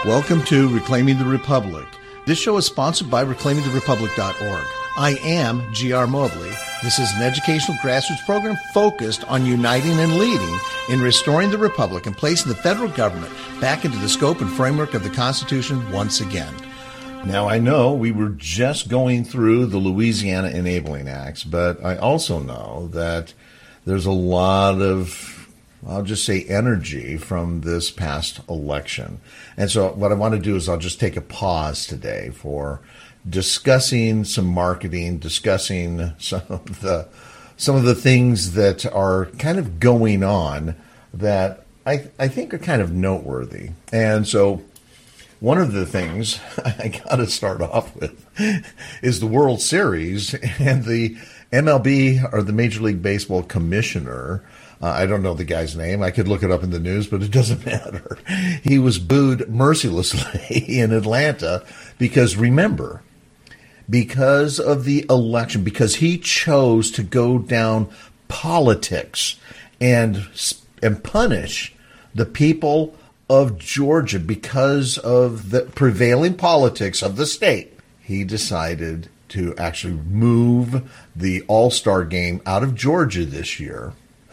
Welcome to Reclaiming the Republic. This show is sponsored by reclaimingtherepublic.org. I am G.R. Mobley. This is an educational grassroots program focused on uniting and leading in restoring the Republic and placing the federal government back into the scope and framework of the Constitution once again. Now, I know we were just going through the Louisiana Enabling Acts, but I also know that there's a lot of, I'll just say, energy from this past election. And so what I want to do is I'll just take a pause today for discussing some marketing, discussing some of the things that are kind of going on that I think are kind of noteworthy. And so one of the things I got to start off with is the World Series and the MLB, or the Major League Baseball commissioner. I don't know the guy's name. I could look it up in the news, but it doesn't matter. He was booed mercilessly in Atlanta because, remember, because of the election, because he chose to go down politics and punish the people of Georgia because of the prevailing politics of the state. He decided to actually move the All-Star game out of Georgia this year.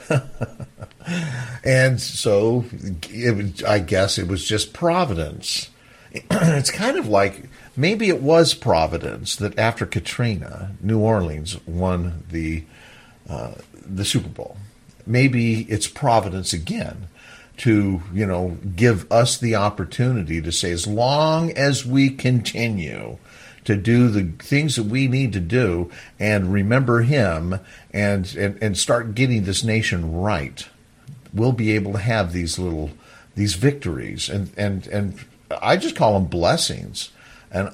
And so I guess it was just Providence. It's kind of like maybe it was Providence that after Katrina, New Orleans won the Super Bowl. Maybe it's Providence again to, give us the opportunity to say, as long as we continue to do the things that we need to do and remember him and start getting this nation right, we'll be able to have these victories. And I just call them blessings. And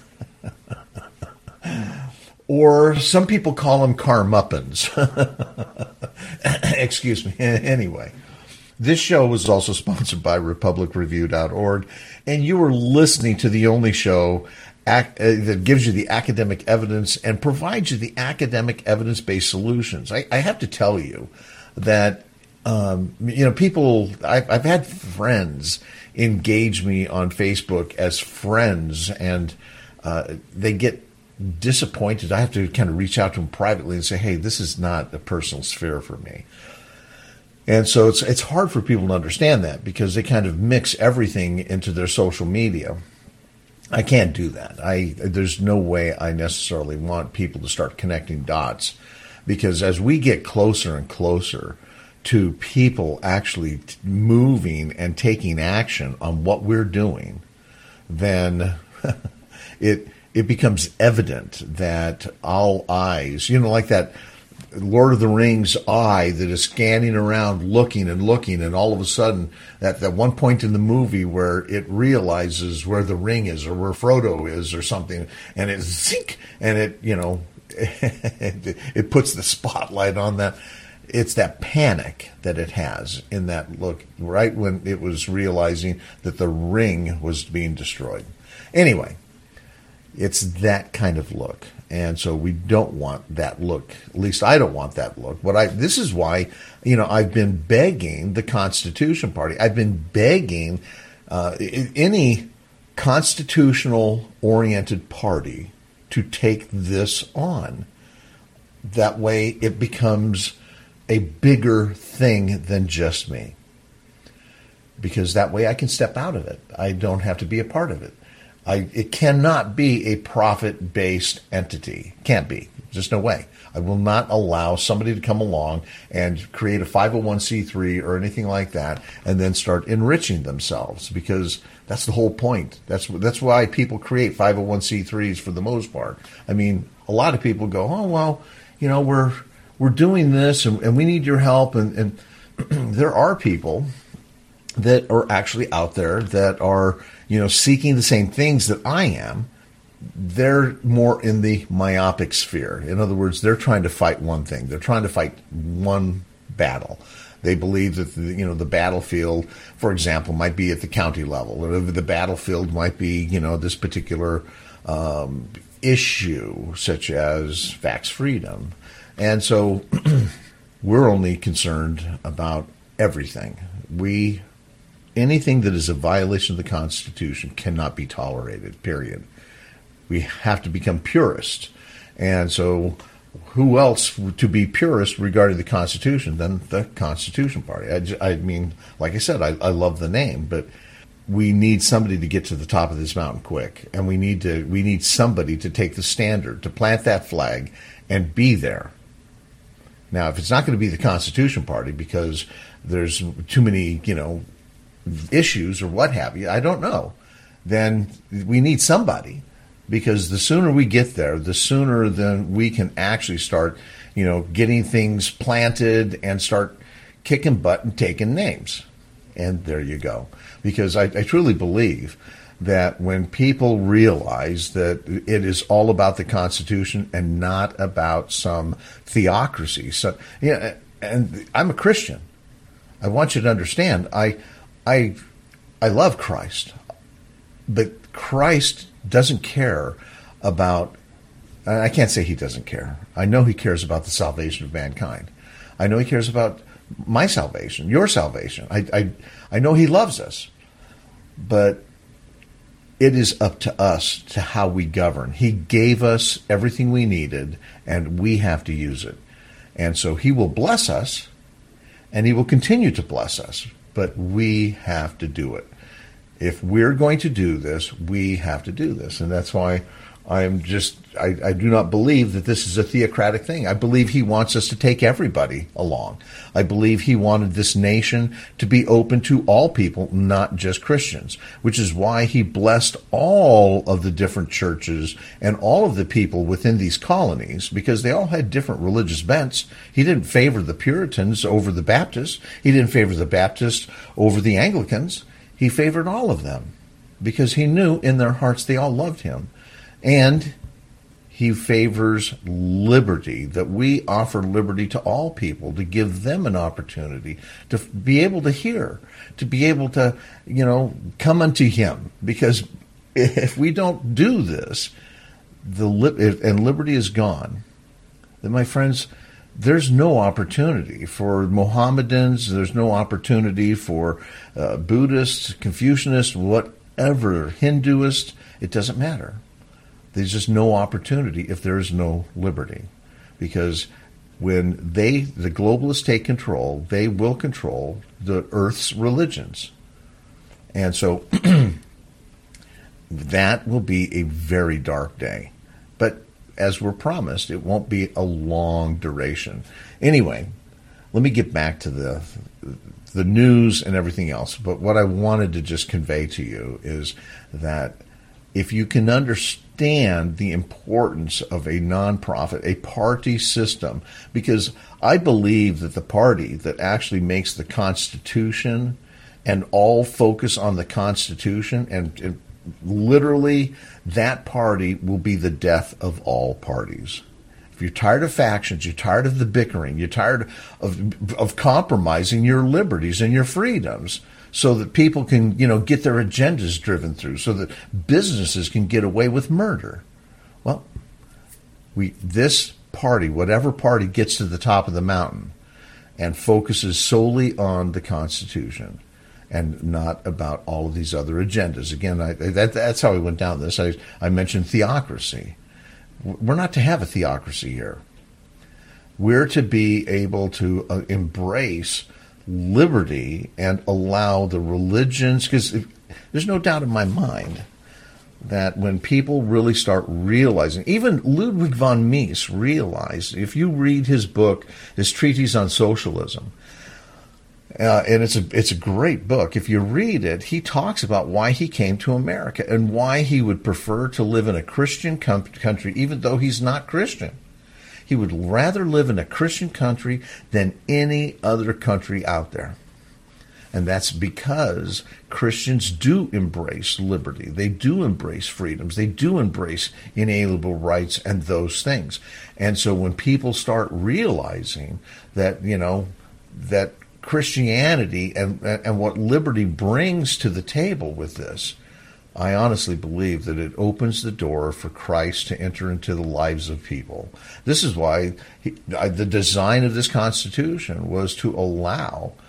or some people call them karmuppins. Excuse me. Anyway, this show was also sponsored by republicreview.org, and you are listening to the only show that gives you the academic evidence and provides you the academic evidence-based solutions. I have to tell you that, people, I've had friends engage me on Facebook as friends, and they get disappointed. I have to kind of reach out to them privately and say, hey, this is not a personal sphere for me. And so it's hard for people to understand that because they kind of mix everything into their social media. I can't do that. There's no way I necessarily want people to start connecting dots, because as we get closer and closer to people actually moving and taking action on what we're doing, then it becomes evident that all eyes, like that Lord of the Rings eye that is scanning around, looking, and all of a sudden, at that one point in the movie where it realizes where the ring is or where Frodo is or something, and it zink, and it, it puts the spotlight on that. It's that panic that it has in that look, right when it was realizing that the ring was being destroyed. Anyway, it's that kind of look. And so we don't want that look. At least I don't want that look. This is why, I've been begging the Constitution Party. I've been begging any constitutional-oriented party to take this on. That way it becomes a bigger thing than just me. Because that way I can step out of it. I don't have to be a part of it. It cannot be a profit-based entity. Can't be. Just no way. I will not allow somebody to come along and create a 501c3 or anything like that and then start enriching themselves, because that's the whole point. That's why people create 501c3s for the most part. I mean, a lot of people go, oh, well, we're doing this and we need your help. And there are people that are actually out there that are, seeking the same things that I am. They're more in the myopic sphere. In other words, they're trying to fight one thing. They're trying to fight one battle. They believe that the battlefield, for example, might be at the county level, or the battlefield might be, this particular issue, such as vax freedom. And so we're only concerned about everything. We anything that is a violation of the Constitution cannot be tolerated, period. We have to become purists. And so who else to be purist regarding the Constitution than the Constitution Party? I mean, like I said, I love the name, but we need somebody to get to the top of this mountain quick, and we need somebody to take the standard, to plant that flag and be there. Now, if it's not going to be the Constitution Party because there's too many, issues or what have you, I don't know, then we need somebody. Because the sooner we get there, the sooner then we can actually start, getting things planted and start kicking butt and taking names. And there you go. Because I truly believe that when people realize that it is all about the Constitution and not about some theocracy. So, and I'm a Christian. I want you to understand, I love Christ, but Christ doesn't care about, I can't say he doesn't care. I know he cares about the salvation of mankind. I know he cares about my salvation, your salvation. I know he loves us, but it is up to us to how we govern. He gave us everything we needed, and we have to use it. And so he will bless us, and he will continue to bless us, but we have to do it. If we're going to do this, we have to do this. And that's why I do not believe that this is a theocratic thing. I believe he wants us to take everybody along. I believe he wanted this nation to be open to all people, not just Christians, which is why he blessed all of the different churches and all of the people within these colonies, because they all had different religious bents. He didn't favor the Puritans over the Baptists. He didn't favor the Baptists over the Anglicans. He favored all of them because he knew in their hearts they all loved him. And he favors liberty, that we offer liberty to all people, to give them an opportunity to be able to hear, to be able to, come unto him. Because if we don't do this, and liberty is gone, then, my friends, there's no opportunity for Mohammedans, there's no opportunity for Buddhists, Confucianists, whatever, Hinduists, it doesn't matter. There's just no opportunity if there is no liberty. Because when the globalists take control, they will control the earth's religions. And so that will be a very dark day. But as we're promised, it won't be a long duration. Anyway, let me get back to the news and everything else. But what I wanted to just convey to you is that if you can understand the importance of a nonprofit, a party system, because I believe that the party that actually makes the Constitution and all focus on the Constitution and literally, that party will be the death of all parties. If you're tired of factions, you're tired of the bickering, you're tired of compromising your liberties and your freedoms so that people can, get their agendas driven through, so that businesses can get away with murder. Well, this party, whatever party gets to the top of the mountain and focuses solely on the Constitution, and not about all of these other agendas. Again, that's how we went down this. I mentioned theocracy. We're not to have a theocracy here. We're to be able to embrace liberty and allow the religions, because there's no doubt in my mind that when people really start realizing, even Ludwig von Mises realized, if you read his book, his treatise on socialism, and it's a great book. If you read it, he talks about why he came to America and why he would prefer to live in a Christian country, even though he's not Christian. He would rather live in a Christian country than any other country out there. And that's because Christians do embrace liberty. They do embrace freedoms. They do embrace inalienable rights and those things. And so when people start realizing that, that Christianity and what liberty brings to the table with this, I honestly believe that it opens the door for Christ to enter into the lives of people. This is why the design of this Constitution was to allow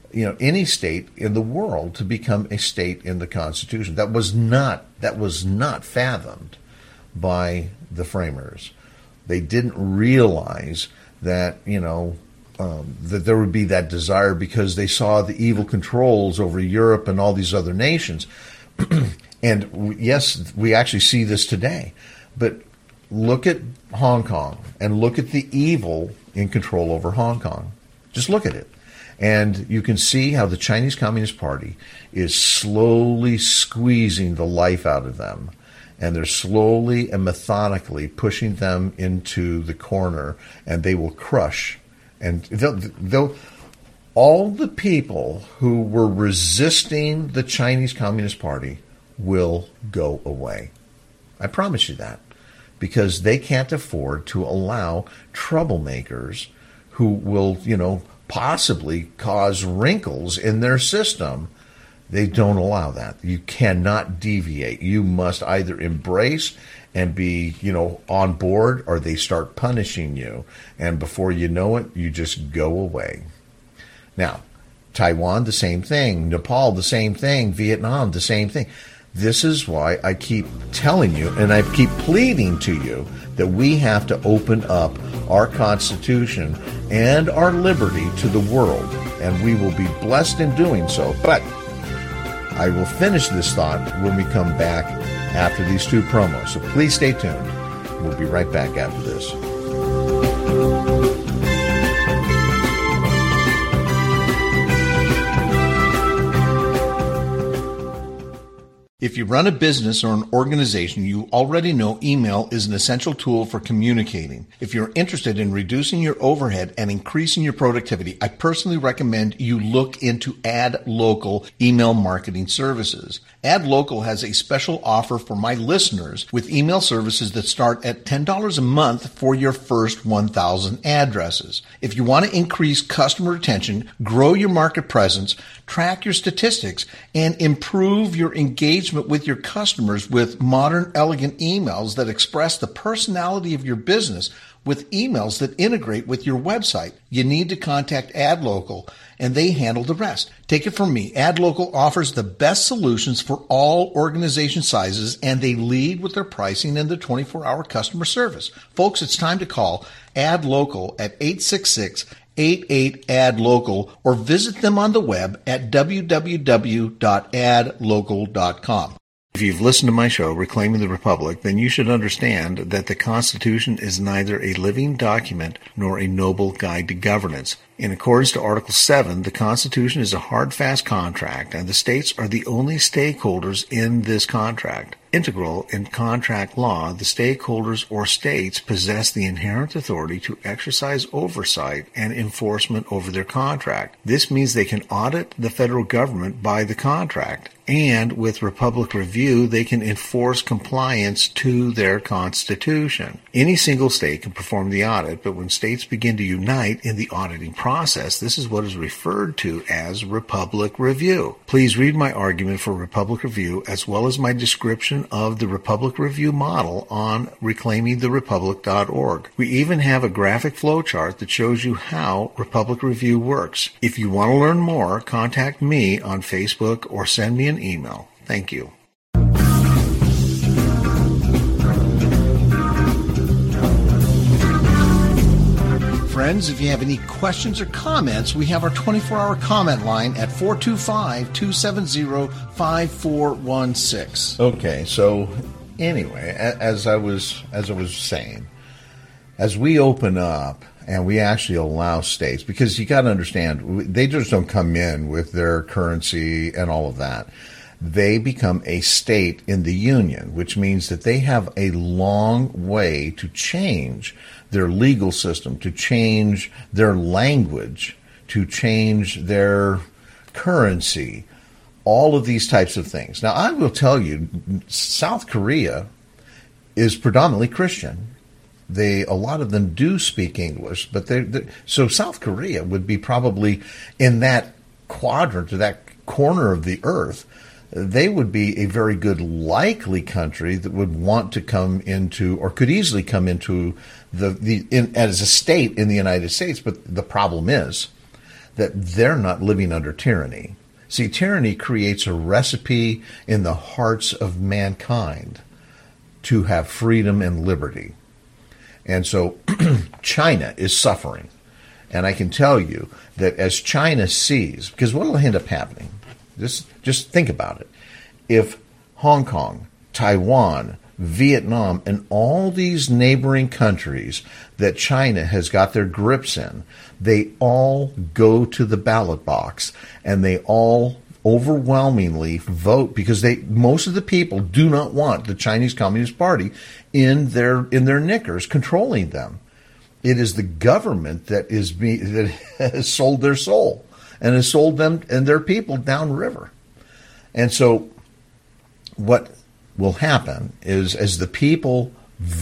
any state in the world to become a state in the Constitution. That was not fathomed by the framers. They didn't realize that that there would be that desire because they saw the evil controls over Europe and all these other nations. And yes, we actually see this today. But look at Hong Kong and look at the evil in control over Hong Kong. Just look at it. And you can see how the Chinese Communist Party is slowly squeezing the life out of them. And they're slowly and methodically pushing them into the corner, and they will crush. And they'll all the people who were resisting the Chinese Communist Party will go away. I promise you that. Because they can't afford to allow troublemakers who will, possibly cause wrinkles in their system. They don't allow that. You cannot deviate. You must either embrace and be, on board, or they start punishing you. And before you know it, you just go away. Now, Taiwan, the same thing. Nepal, the same thing. Vietnam, the same thing. This is why I keep telling you, and I keep pleading to you, that we have to open up our Constitution and our liberty to the world. And we will be blessed in doing so. But I will finish this thought when we come back after these two promos. So please stay tuned. We'll be right back after this. If you run a business or an organization, you already know email is an essential tool for communicating. If you're interested in reducing your overhead and increasing your productivity, I personally recommend you look into AdLocal email marketing services. AdLocal has a special offer for my listeners with email services that start at $10 a month for your first 1,000 addresses. If you want to increase customer retention, grow your market presence, track your statistics, and improve your engagement with your customers with modern, elegant emails that express the personality of your business with emails that integrate with your website, you need to contact AdLocal, and they handle the rest. Take it from me. AdLocal offers the best solutions for all organization sizes, and they lead with their pricing and their 24-hour customer service. Folks, it's time to call AdLocal at 866-88-ADLOCAL or visit them on the web at www.adlocal.com. If you've listened to my show, Reclaiming the Republic, then you should understand that the Constitution is neither a living document nor a noble guide to governance. In accordance to Article 7, the Constitution is a hard, fast contract, and the states are the only stakeholders in this contract. Integral in contract law, the stakeholders or states possess the inherent authority to exercise oversight and enforcement over their contract. This means they can audit the federal government by the contract, and with Republic Review, they can enforce compliance to their Constitution. Any single state can perform the audit, but when states begin to unite in the auditing process, this is what is referred to as Republic Review. Please read my argument for Republic Review as well as my description of the Republic Review model on reclaimingtherepublic.org. We even have a graphic flowchart that shows you how Republic Review works. If you want to learn more, contact me on Facebook or send me an email. Thank you. Friends, if you have any questions or comments, we have our 24-hour comment line at 425-270-5416. Okay, so anyway, as I was saying, as we open up and we actually allow states, because you got to understand, they just don't come in with their currency and all of that. They become a state in the union, which means that they have a long way to change their legal system, to change their language, to change their currency, all of these types of things. Now, I will tell you, South Korea is predominantly Christian. A lot of them do speak English, but so South Korea would be probably in that quadrant, or that corner of the earth. They would be a very good likely country that would want to come into, or could easily come into as a state in the United States. But the problem is that they're not living under tyranny. See, tyranny creates a recipe in the hearts of mankind to have freedom and liberty. And so China is suffering. And I can tell you that as China sees, because what will end up happening, just think about it. If Hong Kong, Taiwan, Vietnam, and all these neighboring countries that China has got their grips in, they all go to the ballot box and they all overwhelmingly vote because most of the people do not want the Chinese Communist Party in their knickers controlling them. It is the government that has sold their soul and has sold them and their people downriver. And so what will happen is as the people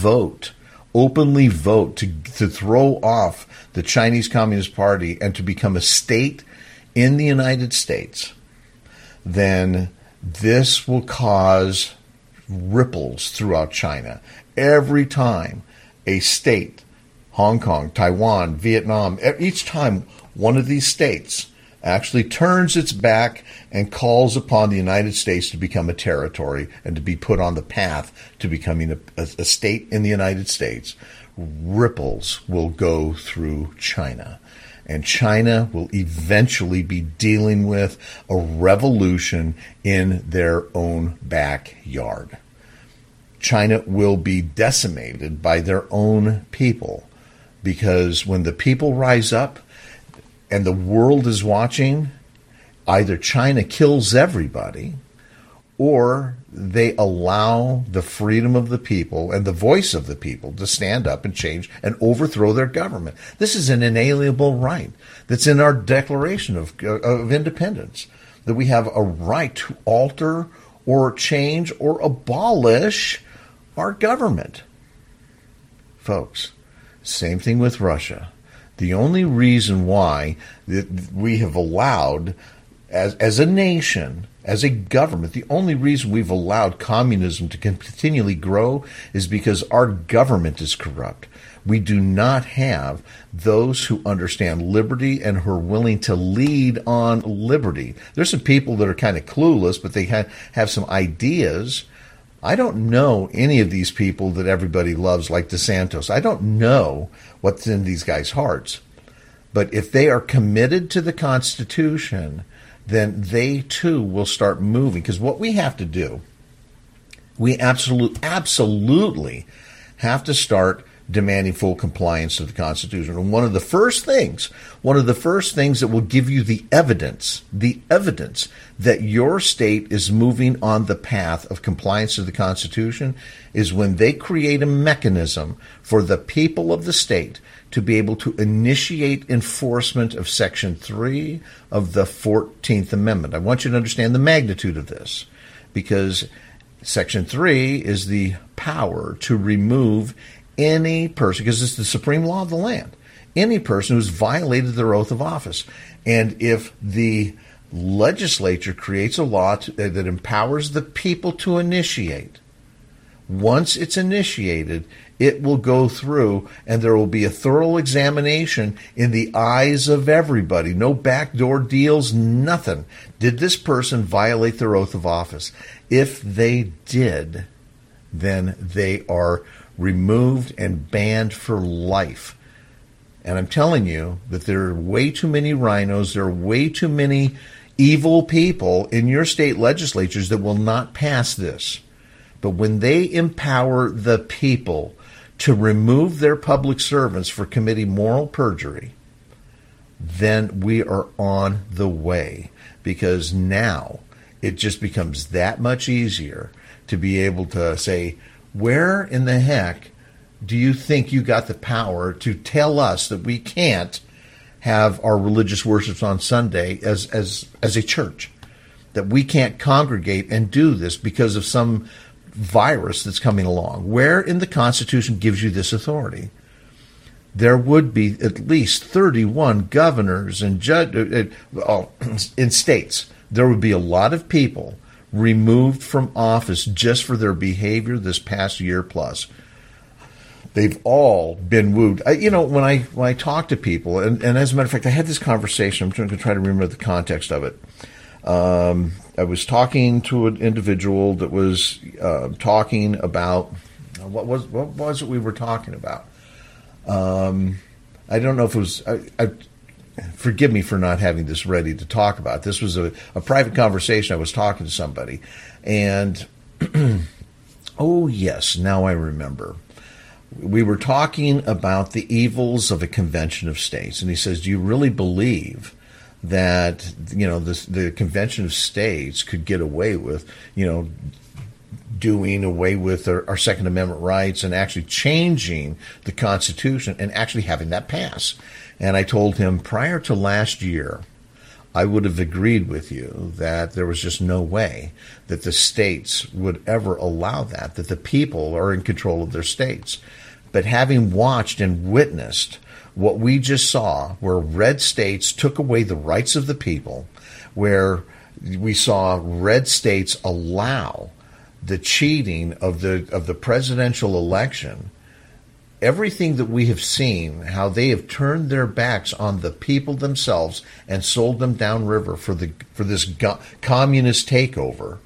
openly vote to throw off the Chinese Communist Party and to become a state in the United States, then this will cause ripples throughout China. Every time a state, Hong Kong, Taiwan, Vietnam, each time one of these states actually turns its back and calls upon the United States to become a territory and to be put on the path to becoming a state in the United States, ripples will go through China. And China will eventually be dealing with a revolution in their own backyard. China will be decimated by their own people, because when the people rise up and the world is watching, either China kills everybody or they allow the freedom of the people and the voice of the people to stand up and change and overthrow their government. This is an inalienable right that's in our Declaration of Independence, that we have a right to alter or change or abolish our government. Folks, same thing with Russia. The only reason why that we have allowed, as a nation, as a government, the only reason we've allowed communism to continually grow is because our government is corrupt. We do not have those who understand liberty and who are willing to lead on liberty. There's some people that are kind of clueless, but they have some ideas. I don't know any of these people that everybody loves, like DeSantis. I don't know what's in these guys' hearts. But if they are committed to the Constitution, then they too will start moving. Because what we have to do, we absolutely have to start demanding full compliance to the Constitution. And one of the first things that will give you the evidence that your state is moving on the path of compliance to the Constitution is when they create a mechanism for the people of the state to be able to initiate enforcement of Section 3 of the 14th Amendment. I want you to understand the magnitude of this, because Section 3 is the power to remove any person, because it's the supreme law of the land, any person who's violated their oath of office. And if the legislature creates a law that empowers the people to initiate, once it's initiated, it will go through and there will be a thorough examination in the eyes of everybody. No backdoor deals, nothing. Did this person violate their oath of office? If they did, then they are removed and banned for life. And I'm telling you that there are way too many rhinos, there are way too many evil people in your state legislatures that will not pass this. But when they empower the people to remove their public servants for committing moral perjury, then we are on the way, because now it just becomes that much easier to be able to say, where in the heck do you think you got the power to tell us that we can't have our religious worships on Sunday as a church, that we can't congregate and do this because of some virus that's coming along? Where in the Constitution gives you this authority? There would be at least 31 governors and judges in states. There would be a lot of people removed from office just for their behavior this past year plus. They've all been wooed. When I talk to people, and as a matter of fact, I had this conversation. I'm going to try to remember the context of it. I was talking to an individual that was talking about what was it we were talking about. I don't know if it was. Forgive me for not having this ready to talk about. This was a private conversation. I was talking to somebody, and oh yes, now I remember. We were talking about the evils of a convention of states, and he says, "Do you really believe that the convention of states could get away with doing away with our Second Amendment rights and actually changing the Constitution and actually having that pass?" And I told him, prior to last year, I would have agreed with you that there was just no way that the states would ever allow that the people are in control of their states. But having watched and witnessed what we just saw, where red states took away the rights of the people, where we saw red states allow the cheating of the presidential election, everything that we have seen, how they have turned their backs on the people themselves and sold them downriver for this communist takeover,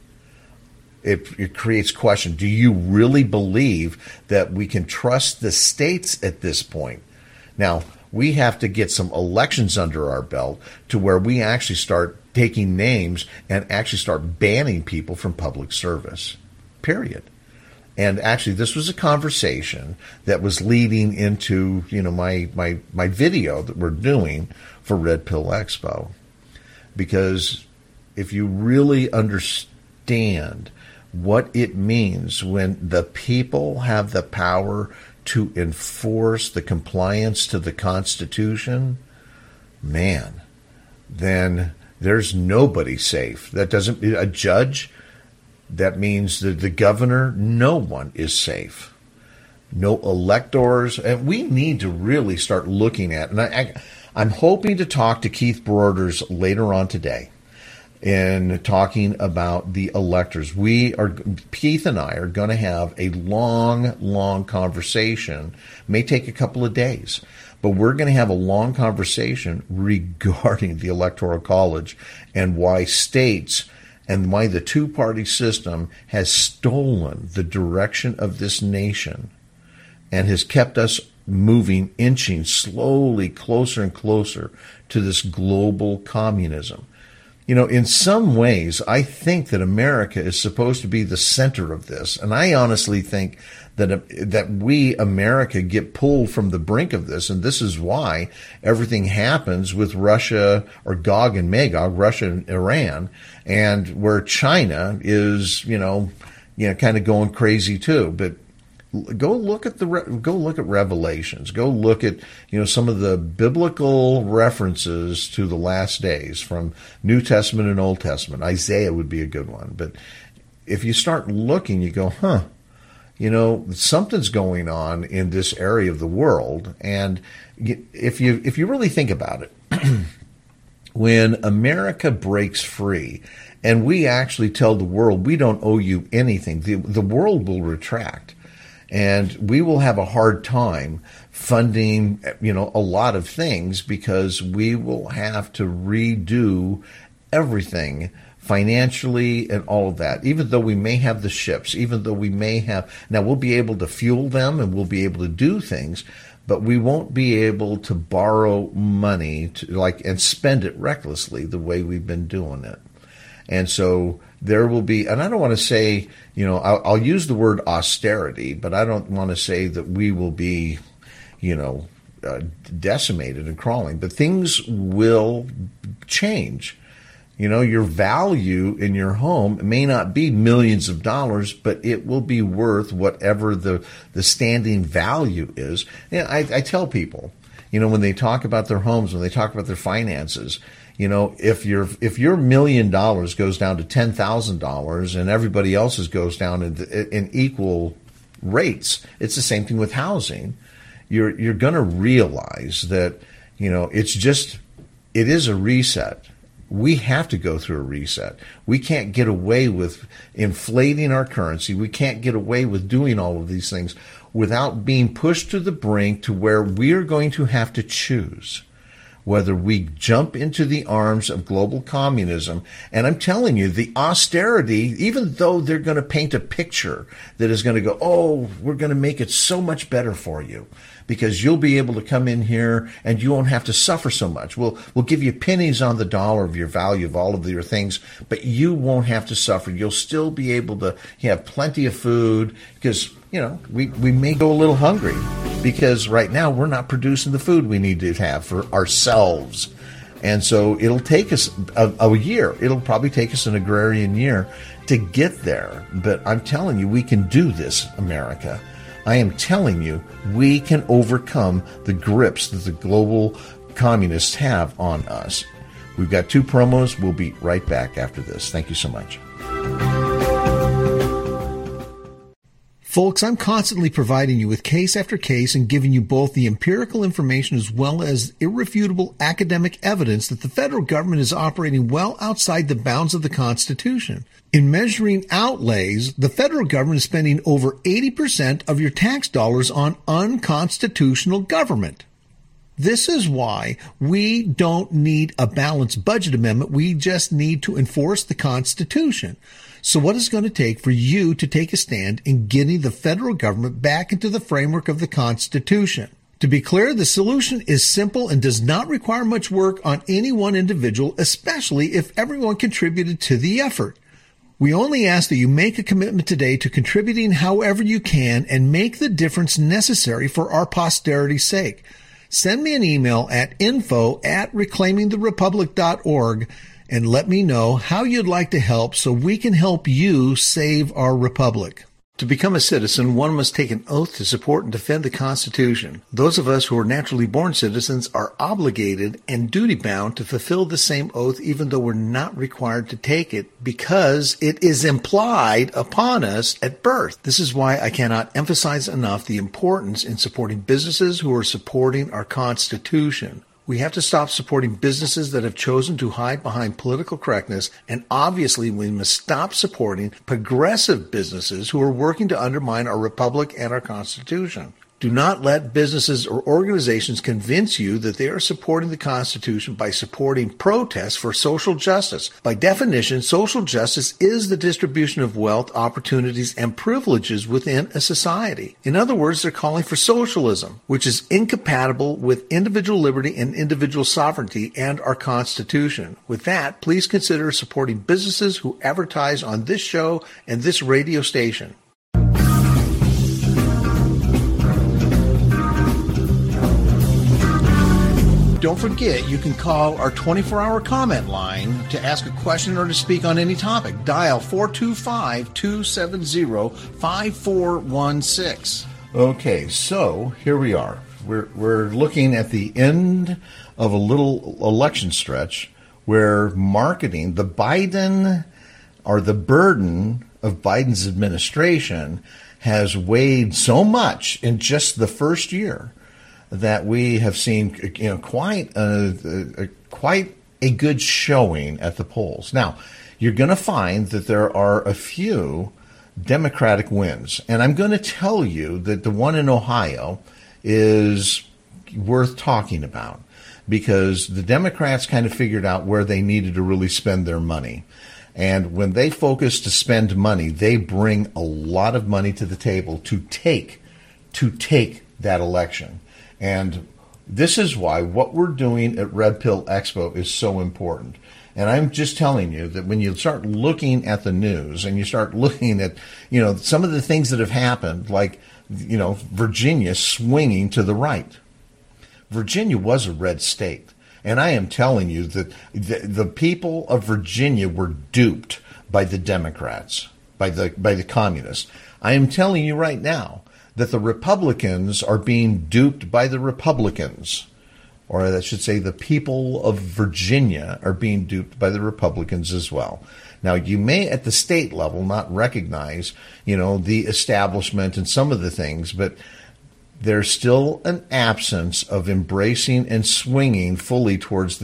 it creates question. Do you really believe that we can trust the states at this point? Now, we have to get some elections under our belt to where we actually start taking names and actually start banning people from public service, period. And actually, this was a conversation that was leading into, my video that we're doing for Red Pill Expo. Because if you really understand what it means when the people have the power to enforce the compliance to the Constitution, man, then there's nobody safe. That doesn't, a judge, that means that the governor, no one is safe. No electors. And we need to really start looking at, and I'm hoping to talk to Keith Broders later on today in talking about the electors. Keith and I are going to have a long conversation. May take a couple of days, but we're going to have a long conversation regarding the Electoral College and why states and why the two-party system has stolen the direction of this nation and has kept us moving, inching slowly closer and closer to this global communism. In some ways, I think that America is supposed to be the center of this. And I honestly think that we, America, get pulled from the brink of this. And this is why everything happens with Russia, or Gog and Magog, Russia and Iran, and where China is, kind of going crazy too. But go look at Revelations. Go look at some of the biblical references to the last days from New Testament and Old Testament. Isaiah would be a good one. But if you start looking, you go, something's going on in this area of the world. And if you really think about it, when America breaks free and we actually tell the world we don't owe you anything, the world will retract. And we will have a hard time funding, a lot of things because we will have to redo everything financially and all of that. Even though we may have the ships, even though we may have, now we'll be able to fuel them and we'll be able to do things, but we won't be able to borrow money and spend it recklessly the way we've been doing it. And so there will be, and I don't want to say, I'll use the word austerity, but I don't want to say that we will be, decimated and crawling. But things will change. Your value in your home may not be millions of dollars, but it will be worth whatever the standing value is. I tell people, when they talk about their homes, when they talk about their finances, if your $1 million goes down to $10,000 and everybody else's goes down in equal rates, it's the same thing with housing. You're going to realize that it is a reset. We have to go through a reset. We can't get away with inflating our currency. We can't get away with doing all of these things. without being pushed to the brink to where we're going to have to choose whether we jump into the arms of global communism. And I'm telling you, the austerity, even though they're going to paint a picture that is going to go, oh, we're going to make it so much better for you because you'll be able to come in here and you won't have to suffer so much. We'll give you pennies on the dollar of your value of all of your things, but you won't have to suffer. You'll still be able to have plenty of food because, you know, we may go a little hungry because right now we're not producing the food we need to have for ourselves. And so it'll take us a year. It'll probably take us an agrarian year to get there. But I'm telling you, we can do this, America. I am telling you, we can overcome the grips that the global communists have on us. We've got 2 promos. We'll be right back after this. Thank you so much. Folks, I'm constantly providing you with case after case and giving you both the empirical information as well as irrefutable academic evidence that the federal government is operating well outside the bounds of the Constitution. In measuring outlays, the federal government is spending over 80% of your tax dollars on unconstitutional government. This is why we don't need a balanced budget amendment. We just need to enforce the Constitution. So what is it going to take for you to take a stand in getting the federal government back into the framework of the Constitution? To be clear, the solution is simple and does not require much work on any one individual, especially if everyone contributed to the effort. We only ask that you make a commitment today to contributing however you can and make the difference necessary for our posterity's sake. Send me an email at info@reclaimingtherepublic.org and let me know how you'd like to help so we can help you save our republic. To become a citizen, one must take an oath to support and defend the Constitution. Those of us who are naturally born citizens are obligated and duty-bound to fulfill the same oath even though we're not required to take it because it is implied upon us at birth. This is why I cannot emphasize enough the importance in supporting businesses who are supporting our Constitution. We have to stop supporting businesses that have chosen to hide behind political correctness, and obviously we must stop supporting progressive businesses who are working to undermine our republic and our Constitution. Do not let businesses or organizations convince you that they are supporting the Constitution by supporting protests for social justice. By definition, social justice is the distribution of wealth, opportunities, and privileges within a society. In other words, they're calling for socialism, which is incompatible with individual liberty and individual sovereignty and our Constitution. With that, please consider supporting businesses who advertise on this show and this radio station. Don't forget, you can call our 24-hour comment line to ask a question or to speak on any topic. Dial 425-270-5416. Okay, so here we are. We're looking at the end of a little election stretch where marketing, the burden of Biden's administration has weighed so much in just the first year that we have seen, quite a good showing at the polls. Now, you're going to find that there are a few Democratic wins, and I'm going to tell you that the one in Ohio is worth talking about because the Democrats kind of figured out where they needed to really spend their money. And when they focus to spend money, they bring a lot of money to the table to take that election. And this is why what we're doing at Red Pill Expo is so important. And I'm just telling you that when you start looking at the news and you start looking at, some of the things that have happened, like, Virginia swinging to the right. Virginia was a red state. And I am telling you that the people of Virginia were duped by the Democrats, by the communists. I am telling you right now that the Republicans are being duped by the Republicans, or I should say the people of Virginia are being duped by the Republicans as well. Now, you may at the state level not recognize, the establishment and some of the things, but there's still an absence of embracing and swinging fully towards the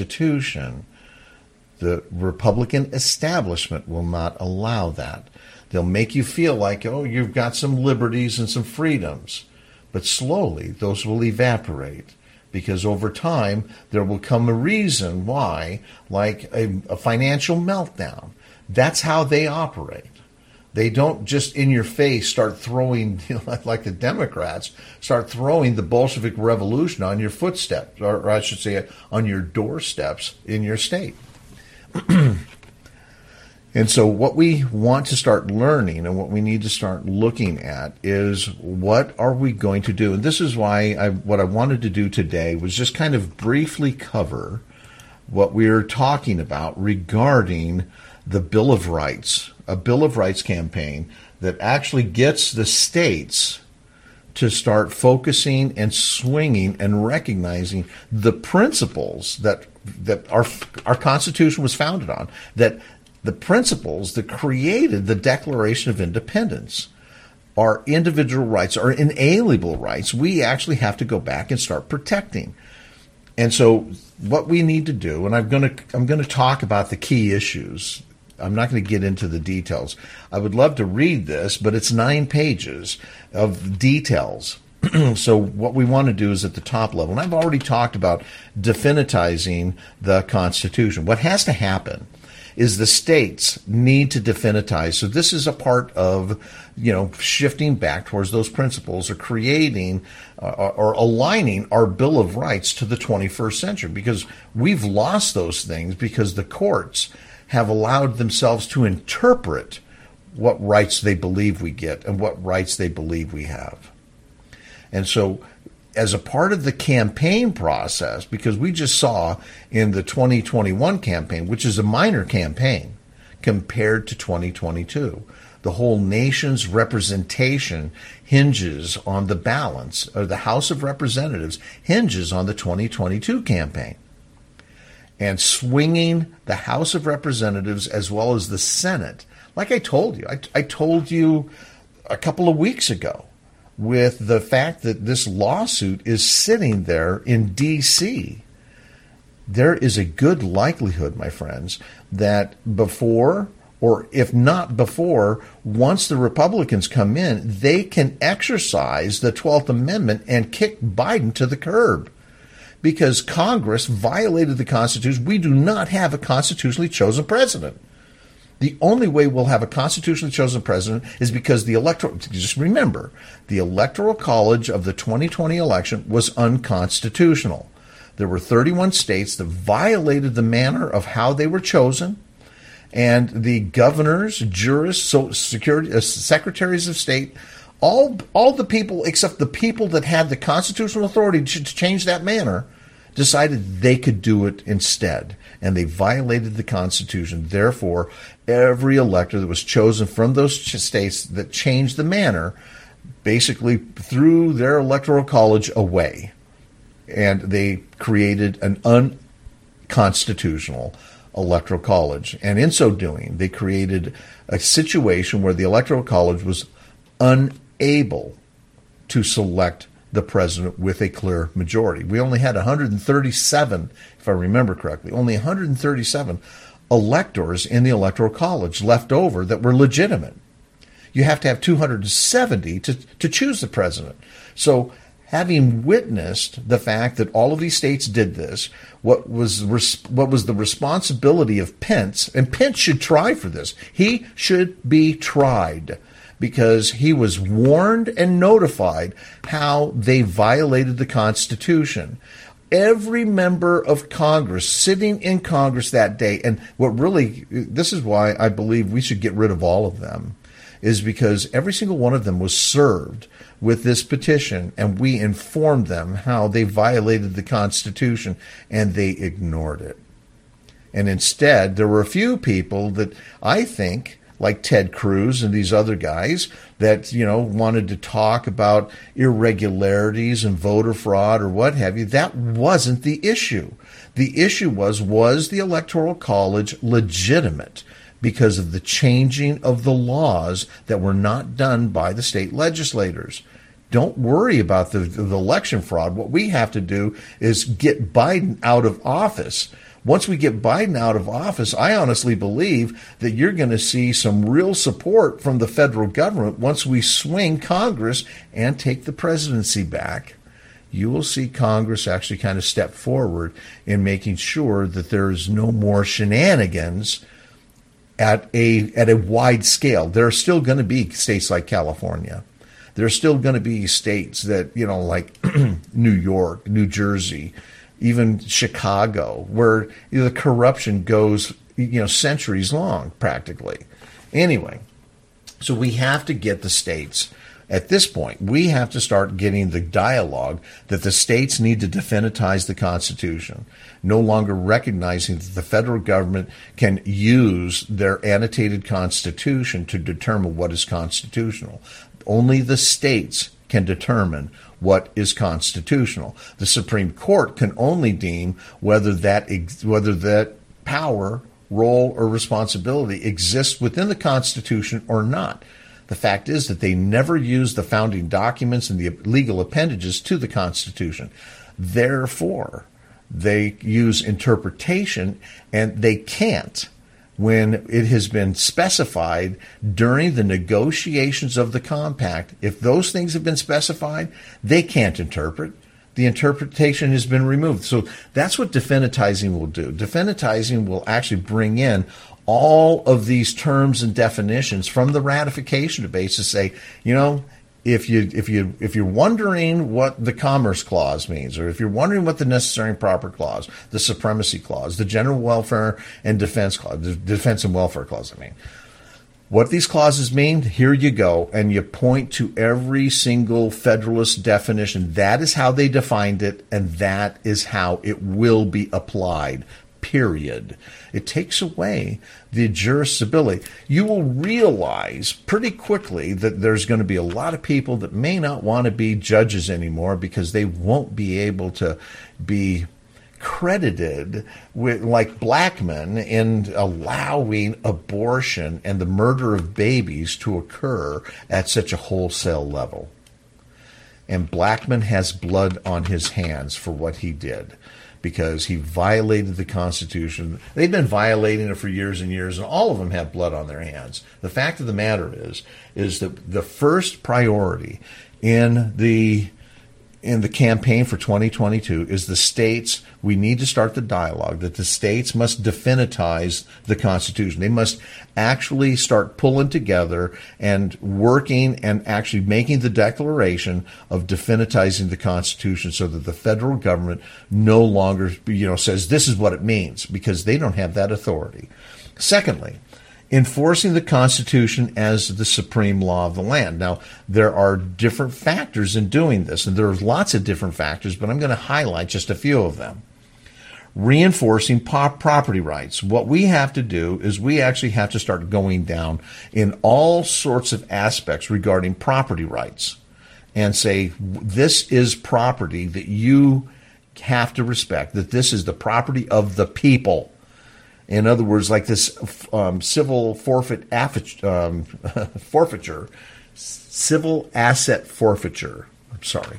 Constitution. The Republican establishment will not allow that. They'll make you feel like, oh, you've got some liberties and some freedoms. But slowly, those will evaporate, because over time, there will come a reason why, like a financial meltdown. That's how they operate. They don't just in your face start throwing, like the Democrats, start throwing the Bolshevik Revolution on your footsteps, or I should say on your doorsteps in your state. And so what we want to start learning and what we need to start looking at is, what are we going to do? And this is why what I wanted to do today was just kind of briefly cover what we're talking about regarding the Bill of Rights, a Bill of Rights campaign that actually gets the states to start focusing and swinging and recognizing the principles that our Constitution was founded on, that the principles that created the Declaration of Independence are individual rights, are inalienable rights. We actually have to go back and start protecting. And so what we need to do, and I'm going to talk about the key issues. I'm not going to get into the details. I would love to read this, but it's 9 pages of details. So what we want to do is at the top level, and I've already talked about definitizing the Constitution. What has to happen is the states need to definitize. So this is a part of, shifting back towards those principles, or creating or aligning our Bill of Rights to the 21st century, because we've lost those things because the courts have allowed themselves to interpret what rights they believe we get and what rights they believe we have. And so as a part of the campaign process, because we just saw in the 2021 campaign, which is a minor campaign compared to 2022, the whole nation's representation hinges on the balance, or the House of Representatives hinges on the 2022 campaign. And swinging the House of Representatives as well as the Senate, like I told you, I told you a couple of weeks ago, with the fact that this lawsuit is sitting there in D.C., there is a good likelihood, my friends, that before, or if not before, once the Republicans come in, they can exercise the 12th Amendment and kick Biden to the curb, because Congress violated the Constitution. We do not have a constitutionally chosen president. The only way we'll have a constitutionally chosen president is because just remember, the Electoral College of the 2020 election was unconstitutional. There were 31 states that violated the manner of how they were chosen, and the governors, jurists, secretaries of state, all the people except the people that had the constitutional authority to change that manner decided they could do it instead, and they violated the Constitution. Therefore, every elector that was chosen from those states that changed the manner basically threw their electoral college away, and they created an unconstitutional electoral college. And in so doing, they created a situation where the electoral college was unable to select the president with a clear majority. We only had 137, if I remember correctly, only 137 electors in the Electoral College left over that were legitimate. You have to have 270 to choose the president. So having witnessed the fact that all of these states did this, what was the responsibility of Pence, and Pence should try for this. He should be tried, because he was warned and notified how they violated the Constitution. Every member of Congress sitting in Congress that day, and this is why I believe we should get rid of all of them, is because every single one of them was served with this petition, and we informed them how they violated the Constitution, and they ignored it. And instead, there were a few people that I think, like Ted Cruz and these other guys, that, wanted to talk about irregularities and voter fraud or what have you. That wasn't the issue. The issue was the Electoral College legitimate because of the changing of the laws that were not done by the state legislators? Don't worry about the election fraud. What we have to do is get Biden out of office. once we get Biden out of office, I honestly believe that you're going to see some real support from the federal government once we swing Congress and take the presidency back. You will see Congress actually kind of step forward in making sure that there's no more shenanigans at a wide scale. There are still going to be states like California. There are still going to be states that, like New York, New Jersey, even Chicago, where the corruption goes, centuries long practically. Anyway, so we have to get the states. At this point, we have to start getting the dialogue that the states need to definitize the Constitution, no longer recognizing that the federal government can use their annotated Constitution to determine what is constitutional. Only the states can determine what is constitutional. The Supreme Court can only deem whether that power, role, or responsibility exists within the Constitution or not. The fact is that they never used the founding documents and the legal appendages to the Constitution. Therefore, they use interpretation, and they can't when it has been specified during the negotiations of the compact. If those things have been specified, they can't interpret. The interpretation has been removed. So that's what definitizing will do. Definitizing will actually bring in all of these terms and definitions from the ratification debates to say, if you're wondering what the Commerce Clause means, or if you're wondering what the Necessary and Proper Clause, the Supremacy Clause, the General Welfare and Defense Clause, the Defense and Welfare Clause, what these clauses mean, here you go, and you point to every single Federalist definition. That is how they defined it, and that is how it will be applied. Period. It takes away the jurisdictionability. You will realize pretty quickly that there's going to be a lot of people that may not want to be judges anymore because they won't be able to be credited with, like Blackmun, in allowing abortion and the murder of babies to occur at such a wholesale level. And Blackmun has blood on his hands for what he did, because he violated the Constitution. They've been violating it for years and years, and all of them have blood on their hands. The fact of the matter is that the first priority in the campaign for 2022 is the states. We need to start the dialogue that the states must definitize the Constitution. They must actually start pulling together and working and actually making the declaration of definitizing the Constitution so that the federal government no longer, says this is what it means, because they don't have that authority. Secondly, enforcing the Constitution as the supreme law of the land. Now, there are different factors in doing this, and there are lots of different factors, but I'm going to highlight just a few of them. Reinforcing property rights. What we have to do is we actually have to start going down in all sorts of aspects regarding property rights and say, this is property that you have to respect, that this is the property of the people. In other words, like this civil forfeiture, civil asset forfeiture. I'm sorry.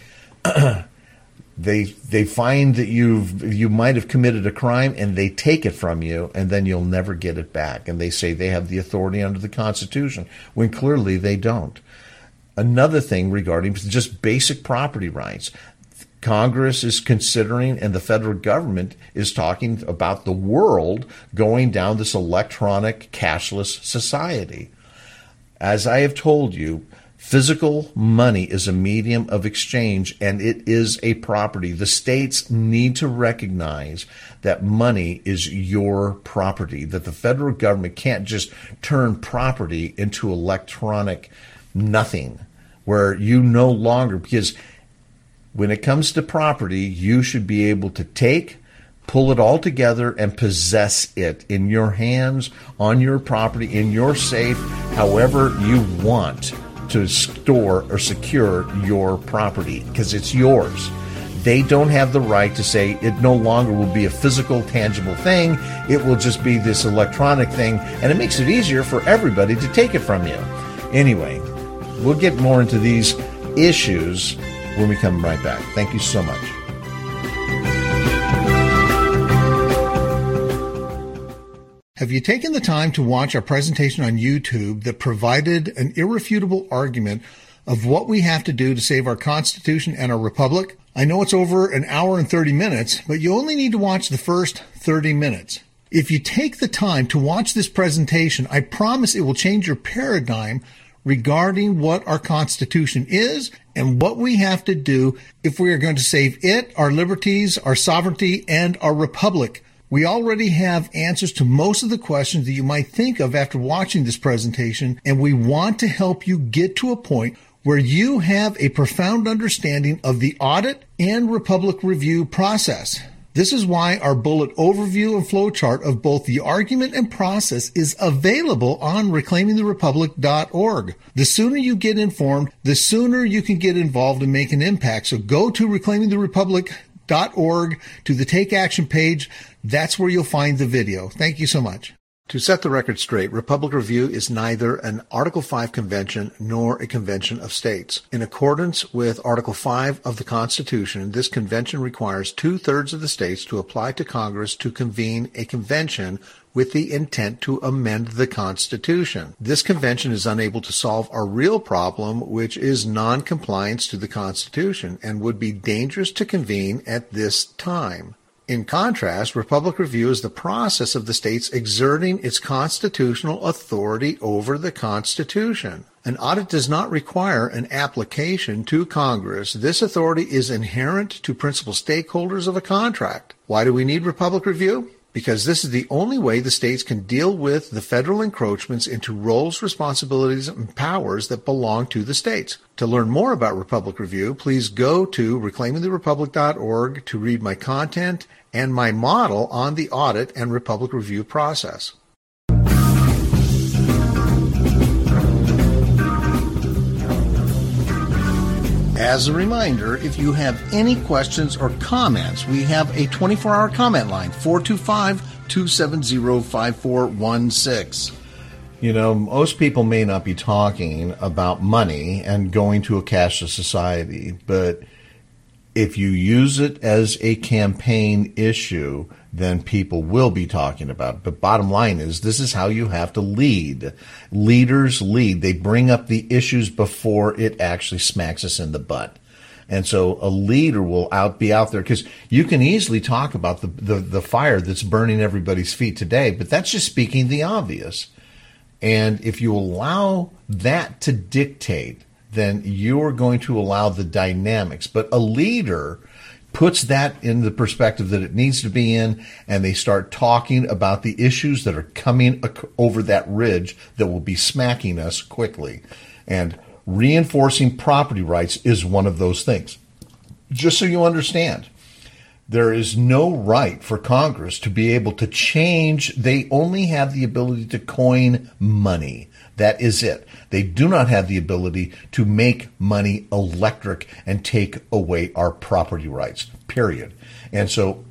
They find that you might have committed a crime, and they take it from you, and then you'll never get it back. And they say they have the authority under the Constitution, when clearly they don't. Another thing regarding just basic property rights. Congress is considering, and the federal government is talking about the world going down this electronic cashless society. As I have told you, physical money is a medium of exchange, and it is a property. The states need to recognize that money is your property, that the federal government can't just turn property into electronic nothing, where you no longer, because when it comes to property, you should be able to take, pull it all together, and possess it in your hands, on your property, in your safe, however you want to store or secure your property, because it's yours. They don't have the right to say it no longer will be a physical, tangible thing. It will just be this electronic thing, and it makes it easier for everybody to take it from you. Anyway, we'll get more into these issues when we come right back. Thank you so much. Have you taken the time to watch our presentation on YouTube that provided an irrefutable argument of what we have to do to save our Constitution and our Republic? I know it's over an hour and 30 minutes, but you only need to watch the first 30 minutes. If you take the time to watch this presentation, I promise it will change your paradigm regarding what our Constitution is and what we have to do if we are going to save it, our liberties, our sovereignty, and our republic. We already have answers to most of the questions that you might think of after watching this presentation, and we want to help you get to a point where you have a profound understanding of the audit and republic review process. This is why our bullet overview and flowchart of both the argument and process is available on reclaimingtherepublic.org. The sooner you get informed, the sooner you can get involved and make an impact. So go to reclaimingtherepublic.org to the Take Action page. That's where you'll find the video. Thank you so much. To set the record straight, Republic Review is neither an Article 5 convention nor a convention of states. In accordance with Article 5 of the Constitution, this convention requires 2/3 of the states to apply to Congress to convene a convention with the intent to amend the Constitution. This convention is unable to solve our real problem, which is non-compliance to the Constitution, and would be dangerous to convene at this time. In contrast, Republic Review is the process of the states exerting its constitutional authority over the Constitution. An audit does not require an application to Congress. This authority is inherent to principal stakeholders of a contract. Why do we need Republic Review? Because this is the only way the states can deal with the federal encroachments into roles, responsibilities, and powers that belong to the states. To learn more about Republic Review, please go to reclaimingtherepublic.org to read my content and my model on the audit and Republic Review process. As a reminder, if you have any questions or comments, we have a 24-hour comment line, 425-270-5416. You know, most people may not be talking about money and going to a cashless society, but if you use it as a campaign issue, then people will be talking about it. But bottom line is, this is how you have to lead. Leaders lead. They bring up the issues before it actually smacks us in the butt. And so a leader will be out there, because you can easily talk about the fire that's burning everybody's feet today, but that's just speaking the obvious. And if you allow that to dictate, then you're going to allow the dynamics. But a leader puts that in the perspective that it needs to be in, and they start talking about the issues that are coming over that ridge that will be smacking us quickly. And reinforcing property rights is one of those things. Just so you understand, there is no right for Congress to be able to change. They only have the ability to coin money. That is it. They do not have the ability to make money electric and take away our property rights, period. And so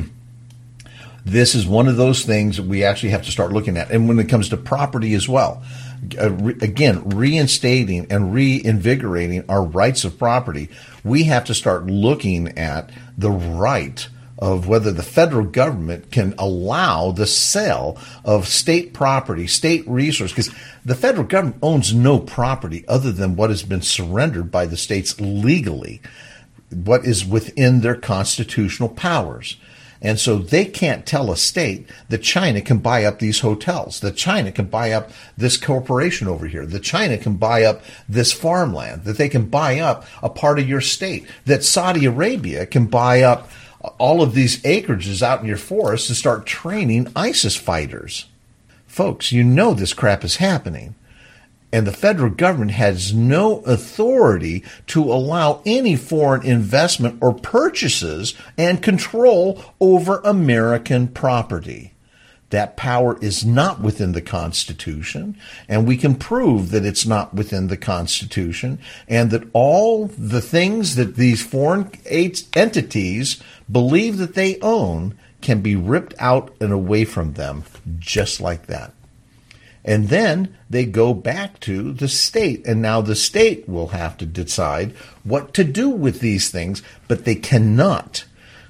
this is one of those things that we actually have to start looking at. And when it comes to property as well, again, reinstating and reinvigorating our rights of property, we have to start looking at the right of whether the federal government can allow the sale of state property, state resource, because the federal government owns no property other than what has been surrendered by the states legally, what is within their constitutional powers. And so they can't tell a state that China can buy up these hotels, that China can buy up this corporation over here, that China can buy up this farmland, that they can buy up a part of your state, that Saudi Arabia can buy up all of these acreages out in your forest to start training ISIS fighters. Folks, you know this crap is happening. And the federal government has no authority to allow any foreign investment or purchases and control over American property. That power is not within the Constitution, and we can prove that it's not within the Constitution, and that all the things that these foreign entities believe that they own can be ripped out and away from them just like that. And then they go back to the state, and now the state will have to decide what to do with these things, but they cannot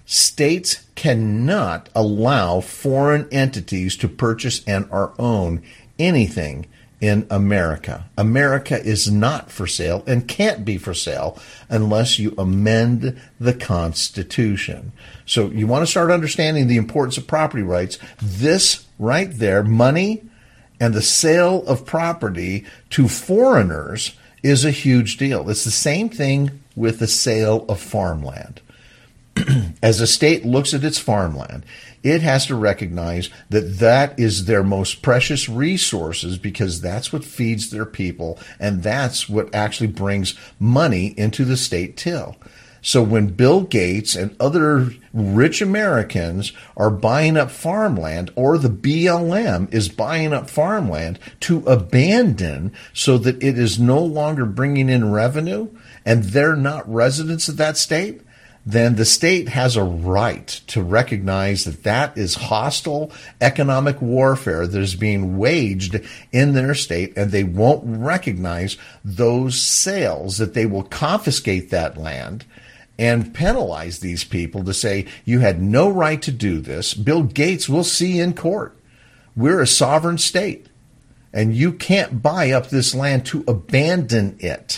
States cannot allow foreign entities to purchase and or own anything in America. America is not for sale and can't be for sale unless you amend the Constitution. So you want to start understanding the importance of property rights. This right there, money and the sale of property to foreigners is a huge deal. It's the same thing with the sale of farmland. As a state looks at its farmland, it has to recognize that that is their most precious resources because that's what feeds their people and that's what actually brings money into the state till. So when Bill Gates and other rich Americans are buying up farmland, or the BLM is buying up farmland to abandon so that it is no longer bringing in revenue and they're not residents of that state, then the state has a right to recognize that that is hostile economic warfare that is being waged in their state, and they won't recognize those sales, that they will confiscate that land and penalize these people to say, you had no right to do this. Bill Gates will see in court. We're a sovereign state, and you can't buy up this land to abandon it.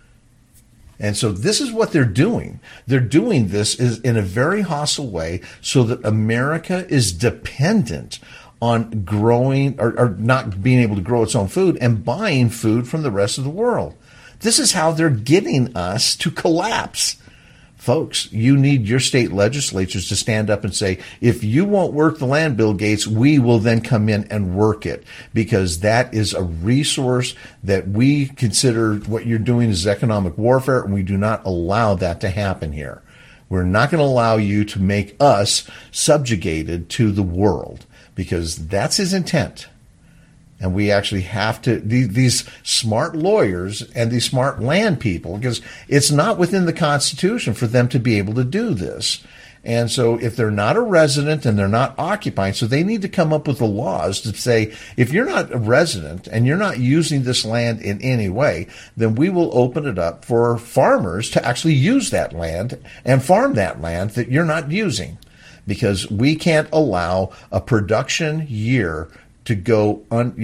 And so this is what they're doing. They're doing this in a very hostile way so that America is dependent on growing or not being able to grow its own food and buying food from the rest of the world. This is how they're getting us to collapse. Folks, you need your state legislatures to stand up and say, if you won't work the land, Bill Gates, we will then come in and work it, because that is a resource that we consider what you're doing is economic warfare, and we do not allow that to happen here. We're not going to allow you to make us subjugated to the world, because that's his intent. And we actually have to, these smart lawyers and these smart land people, because it's not within the Constitution for them to be able to do this. And so if they're not a resident and they're not occupying, so they need to come up with the laws to say, if you're not a resident and you're not using this land in any way, then we will open it up for farmers to actually use that land and farm that land that you're not using. Because we can't allow a production year to go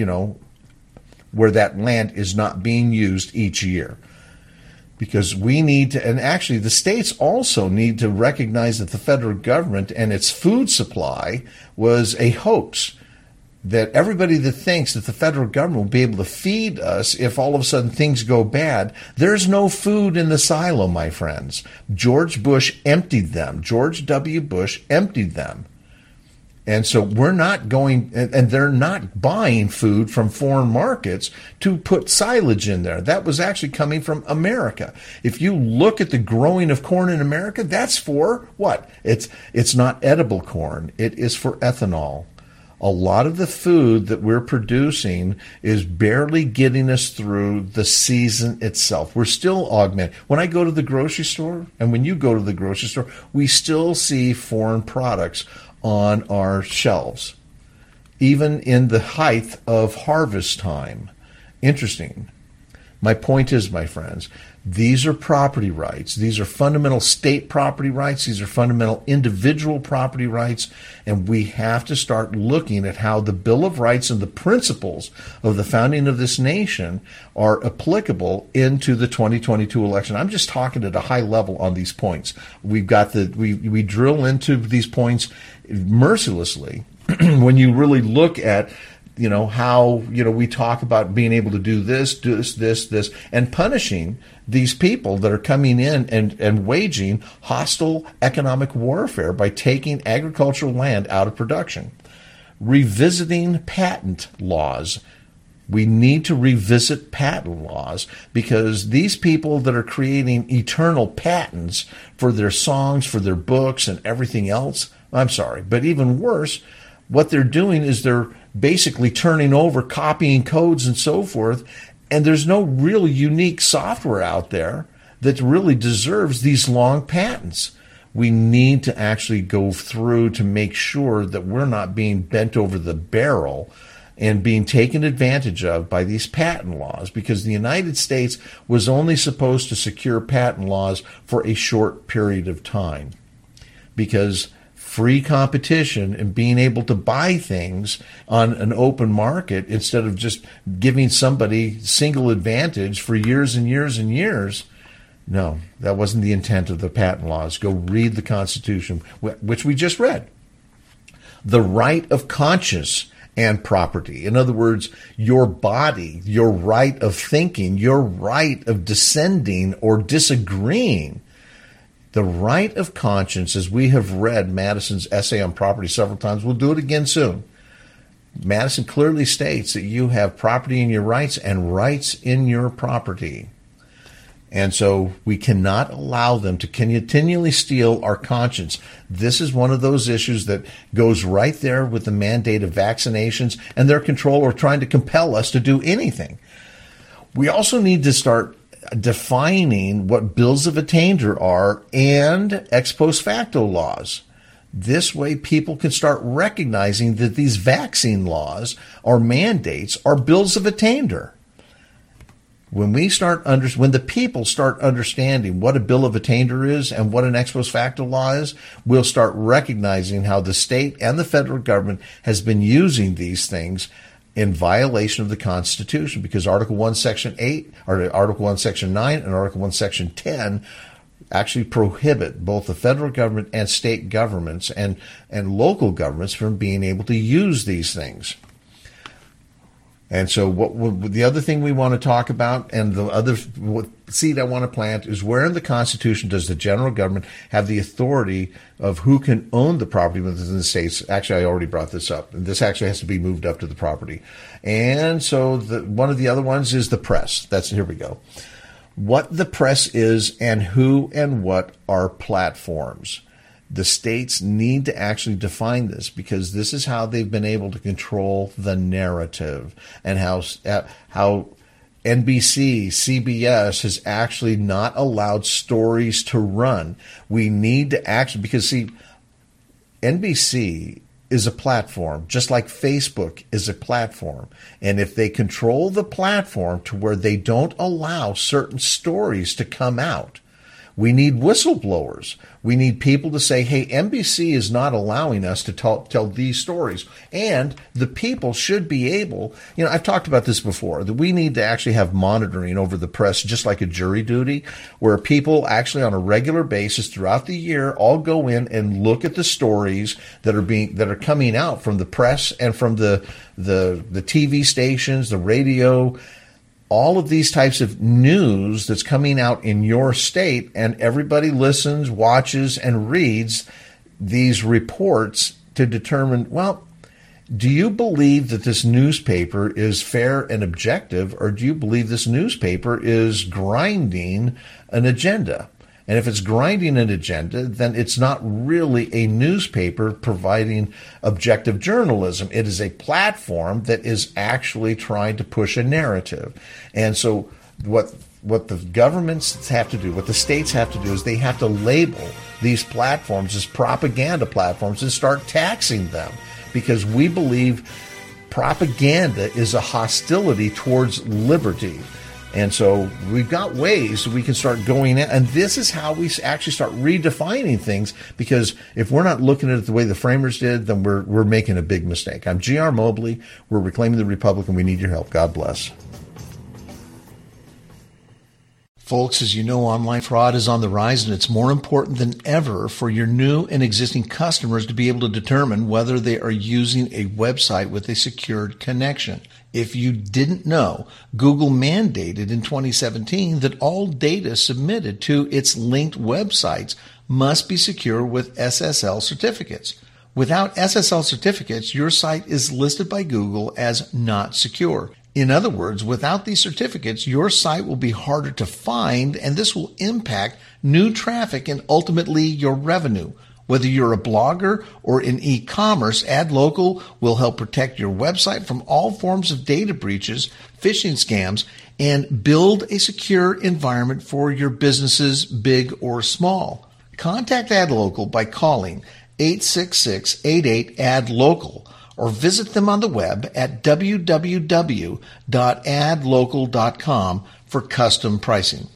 where that land is not being used each year. Because we need to, and actually the states also need to recognize that the federal government and its food supply was a hoax. That everybody that thinks that the federal government will be able to feed us if all of a sudden things go bad, there's no food in the silo, my friends. George Bush emptied them. George W. Bush emptied them. And so we're not going, and they're not buying food from foreign markets to put silage in there. That was actually coming from America. If you look at the growing of corn in America, that's for what? It's not edible corn. It is for ethanol. A lot of the food that we're producing is barely getting us through the season itself. We're still augmenting. When I go to the grocery store, and when you go to the grocery store, we still see foreign products on our shelves, even in the height of harvest time. Interesting. My point is, my friends, these are property rights. These are fundamental state property rights. These are fundamental individual property rights. And we have to start looking at how the Bill of Rights and the principles of the founding of this nation are applicable into the 2022 election. I'm just talking at a high level on these points. We've got we drill into these points mercilessly when you really look at how, we talk about being able to do this, and punishing these people that are coming in and waging hostile economic warfare by taking agricultural land out of production. Revisiting patent laws. We need to revisit patent laws, because these people that are creating eternal patents for their songs, for their books, and everything else, I'm sorry, but even worse, what they're doing is they're basically turning over, copying codes and so forth, and there's no real unique software out there that really deserves these long patents. We need to actually go through to make sure that we're not being bent over the barrel and being taken advantage of by these patent laws, because the United States was only supposed to secure patent laws for a short period of time. because free competition and being able to buy things on an open market instead of just giving somebody single advantage for years and years and years. No, that wasn't the intent of the patent laws. Go read the Constitution, which we just read. The right of conscience and property. In other words, your body, your right of thinking, your right of dissenting or disagreeing. The right of conscience, as we have read Madison's essay on property several times, we'll do it again soon. Madison clearly states that you have property in your rights and rights in your property. And so we cannot allow them to continually steal our conscience. This is one of those issues that goes right there with the mandate of vaccinations and their control or trying to compel us to do anything. We also need to start defining what bills of attainder are and ex post facto laws. This way people can start recognizing that these vaccine laws or mandates are bills of attainder. When the people start understanding what a bill of attainder is and what an ex post facto law is, we'll start recognizing how the state and the federal government has been using these things in violation of the Constitution, because Article 1, Section 8, or Article 1, Section 9, and Article 1, Section 10 actually prohibit both the federal government and state governments and local governments from being able to use these things. And so the other thing we want to talk about, and the other seed I want to plant, is where in the Constitution does the general government have the authority of who can own the property within the states? Actually, I already brought this up. And this actually has to be moved up to the property. And so one of the other ones is the press. Here we go. What the press is and who and what are platforms. The states need to actually define this, because this is how they've been able to control the narrative, and how NBC, CBS has actually not allowed stories to run. We need to actually, because see, NBC is a platform, just like Facebook is a platform. And if they control the platform to where they don't allow certain stories to come out, we need whistleblowers. We need people to say, hey, NBC is not allowing us to tell these stories. And the people should be able, I've talked about this before, that we need to actually have monitoring over the press, just like a jury duty, where people actually on a regular basis throughout the year all go in and look at the stories that are coming out from the press and from the TV stations, the radio, all of these types of news that's coming out in your state, and everybody listens, watches, and reads these reports to determine, well, do you believe that this newspaper is fair and objective, or do you believe this newspaper is grinding an agenda? And if it's grinding an agenda, then it's not really a newspaper providing objective journalism. It is a platform that is actually trying to push a narrative. And so what the governments have to do, what the states have to do, is they have to label these platforms as propaganda platforms and start taxing them, because we believe propaganda is a hostility towards liberty. And so we've got ways we can start going in, and this is how we actually start redefining things, because if we're not looking at it the way the framers did, then we're making a big mistake. I'm G.R. Mobley. We're Reclaiming the Republic, and we need your help. God bless. Folks, as you know, online fraud is on the rise, and it's more important than ever for your new and existing customers to be able to determine whether they are using a website with a secured connection. If you didn't know, Google mandated in 2017 that all data submitted to its linked websites must be secure with SSL certificates. Without SSL certificates, your site is listed by Google as not secure. In other words, without these certificates, your site will be harder to find, and this will impact new traffic and ultimately your revenue. Whether you're a blogger or in e-commerce, AdLocal will help protect your website from all forms of data breaches, phishing scams, and build a secure environment for your businesses, big or small. Contact AdLocal by calling 866-88-ADLOCAL or visit them on the web at www.adlocal.com for custom pricing.